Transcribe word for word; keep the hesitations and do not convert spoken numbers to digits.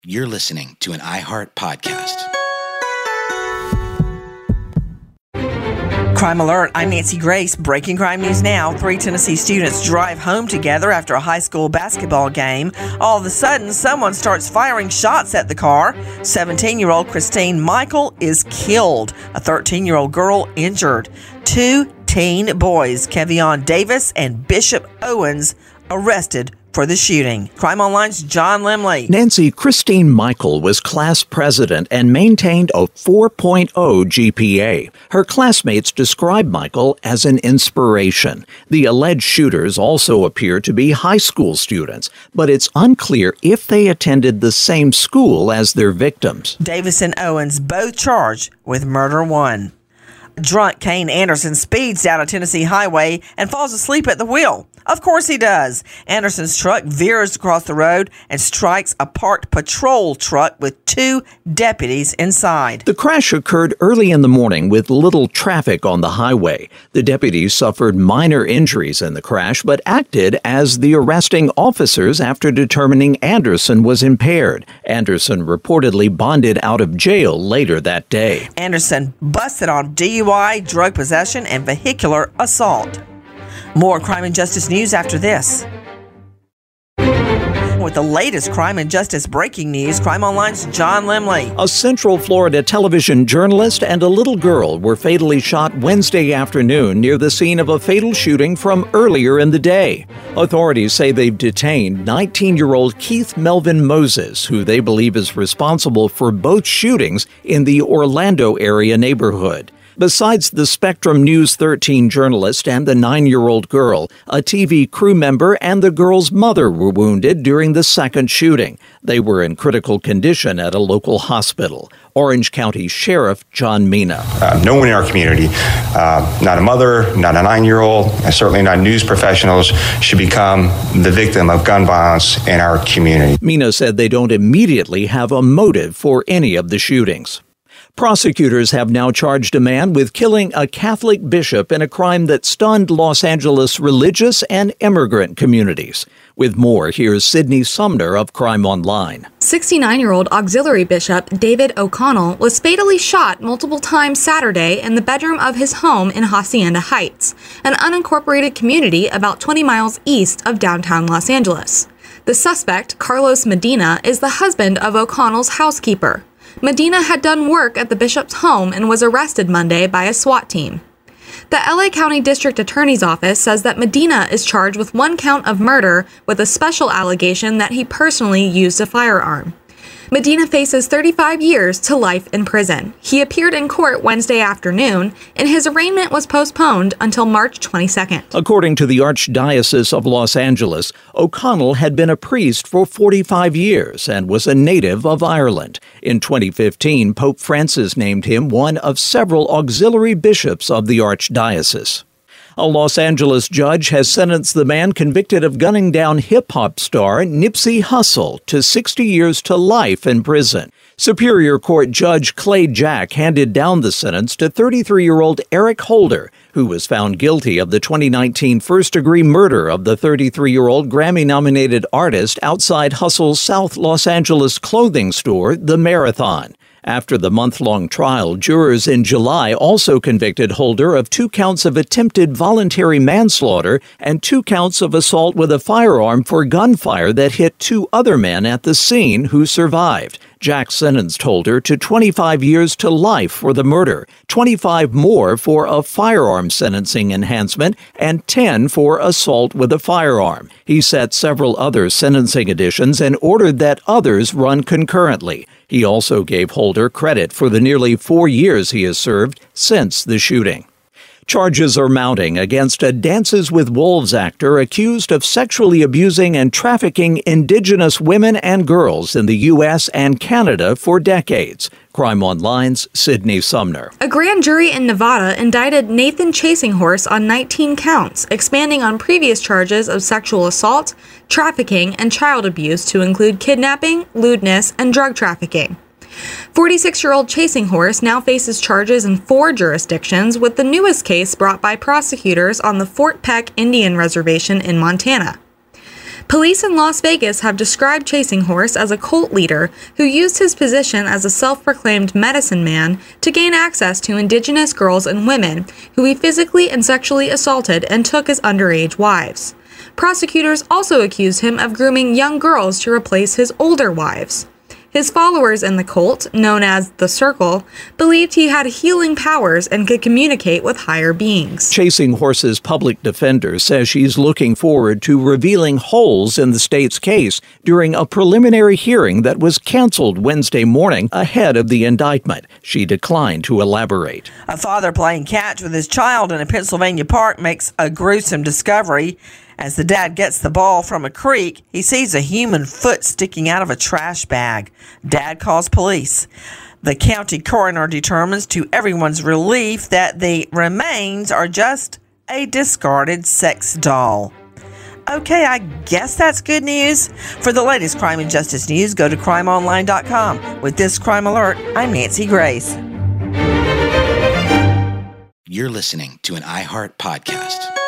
You're listening to an iHeart podcast. Crime Alert, I'm Nancy Grace. Breaking crime news now. Three Tennessee students drive home together after a high school basketball game. All of a sudden, someone starts firing shots at the car. seventeen-year-old Christine Michael is killed. A thirteen-year-old girl injured. Two teen boys, Kevion Davis and Bishop Owens, arrested for the shooting. Crime Online's John Limley. Nancy, Christine Michael was class president and maintained a four point oh G P A. Her classmates described Michael as an inspiration. The alleged shooters also appear to be high school students, but it's unclear if they attended the same school as their victims. Davis and Owens both charged with murder one. Drunk Kane Anderson speeds down a Tennessee highway and falls asleep at the wheel. Of course he does. Anderson's truck veers across the road and strikes a parked patrol truck with two deputies inside. The crash occurred early in the morning with little traffic on the highway. The deputies suffered minor injuries in the crash, but acted as the arresting officers after determining Anderson was impaired. Anderson reportedly bonded out of jail later that day. Anderson busted on D U I, drug possession, and vehicular assault. More crime and justice news after this. With the latest crime and justice breaking news, Crime Online's John Limley. A Central Florida television journalist and a little girl were fatally shot Wednesday afternoon near the scene of a fatal shooting from earlier in the day. Authorities say they've detained nineteen-year-old Keith Melvin Moses, who they believe is responsible for both shootings in the Orlando area neighborhood. Besides the Spectrum News thirteen journalist and the nine-year-old girl, a T V crew member and the girl's mother were wounded during the second shooting. They were in critical condition at a local hospital. Orange County Sheriff John Mina. Uh, no one in our community, uh, not a mother, not a nine-year-old, and certainly not news professionals, should become the victim of gun violence in our community. Mina said they don't immediately have a motive for any of the shootings. Prosecutors have now charged a man with killing a Catholic bishop in a crime that stunned Los Angeles religious and immigrant communities. With more, here's Sydney Sumner of Crime Online. sixty-nine-year-old auxiliary bishop David O'Connell was fatally shot multiple times Saturday in the bedroom of his home in Hacienda Heights, an unincorporated community about twenty miles east of downtown Los Angeles. The suspect, Carlos Medina, is the husband of O'Connell's housekeeper. Medina had done work at the bishop's home and was arrested Monday by a SWAT team. The L A County District Attorney's Office says that Medina is charged with one count of murder with a special allegation that he personally used a firearm. Medina faces thirty-five years to life in prison. He appeared in court Wednesday afternoon, and his arraignment was postponed until March twenty-second. According to the Archdiocese of Los Angeles, O'Connell had been a priest for forty-five years and was a native of Ireland. In twenty fifteen, Pope Francis named him one of several auxiliary bishops of the Archdiocese. A Los Angeles judge has sentenced the man convicted of gunning down hip-hop star Nipsey Hussle to sixty years to life in prison. Superior Court Judge Clay Jack handed down the sentence to thirty-three-year-old Eric Holder, who was found guilty of the twenty nineteen first-degree murder of the thirty-three-year-old Grammy-nominated artist outside Hussle's South Los Angeles clothing store, The Marathon. After the month-long trial, jurors in July also convicted Holder of two counts of attempted voluntary manslaughter and two counts of assault with a firearm for gunfire that hit two other men at the scene who survived. Jack sentenced Holder to twenty-five years to life for the murder, twenty-five more for a firearm sentencing enhancement, and ten for assault with a firearm. He set several other sentencing additions and ordered that others run concurrently. He also gave Holder credit for the nearly four years he has served since the shooting. Charges are mounting against a Dances with Wolves actor accused of sexually abusing and trafficking Indigenous women and girls in the U S and Canada for decades. Crime Online's Sydney Sumner. A grand jury in Nevada indicted Nathan Chasinghorse on nineteen counts, expanding on previous charges of sexual assault, trafficking, and child abuse to include kidnapping, lewdness, and drug trafficking. forty-six-year-old Chasinghorse now faces charges in four jurisdictions, with the newest case brought by prosecutors on the Fort Peck Indian Reservation in Montana. Police in Las Vegas have described Chasing Horse as a cult leader who used his position as a self-proclaimed medicine man to gain access to indigenous girls and women who he physically and sexually assaulted and took as underage wives. Prosecutors also accused him of grooming young girls to replace his older wives. His followers in the cult, known as the Circle, believed he had healing powers and could communicate with higher beings. Chasing Horse's public defender says she's looking forward to revealing holes in the state's case during a preliminary hearing that was canceled Wednesday morning ahead of the indictment. She declined to elaborate. A father playing catch with his child in a Pennsylvania park makes a gruesome discovery. As the dad gets the ball from a creek, he sees a human foot sticking out of a trash bag. Dad calls police. The county coroner determines to everyone's relief that the remains are just a discarded sex doll. Okay, I guess that's good news. For the latest crime and justice news, go to crime online dot com. With this crime alert, I'm Nancy Grace. You're listening to an iHeart podcast.